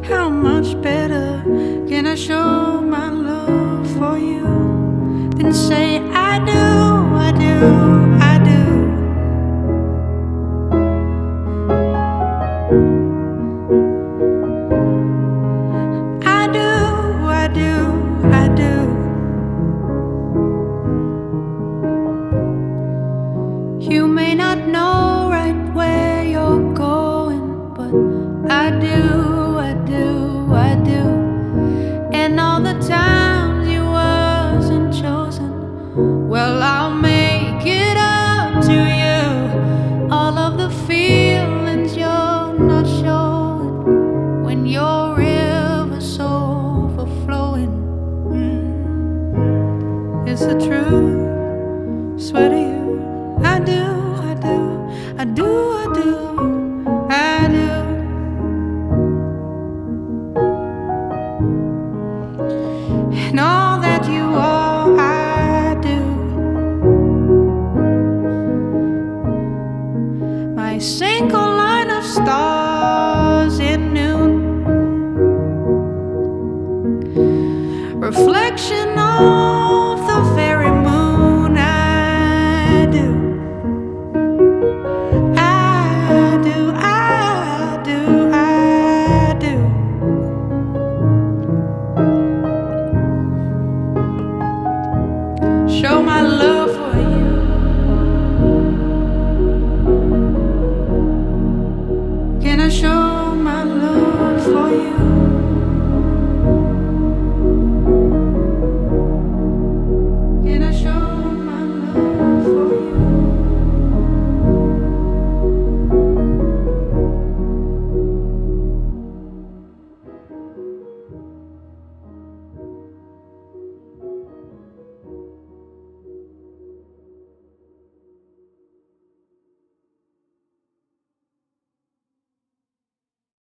How much better can I show my love for you than say I do, I do, I do. I do, I do, I do. You may not know right where you're going, but I do, I do, I do. And all the times you wasn't chosen, well, I'll make it up to you. All of the feelings you're not showing when your river's overflowing. It's the truth, swear to you. I do, I do, I do, I do, I do. And all that you are, I do. My single line of stars in noon, reflection on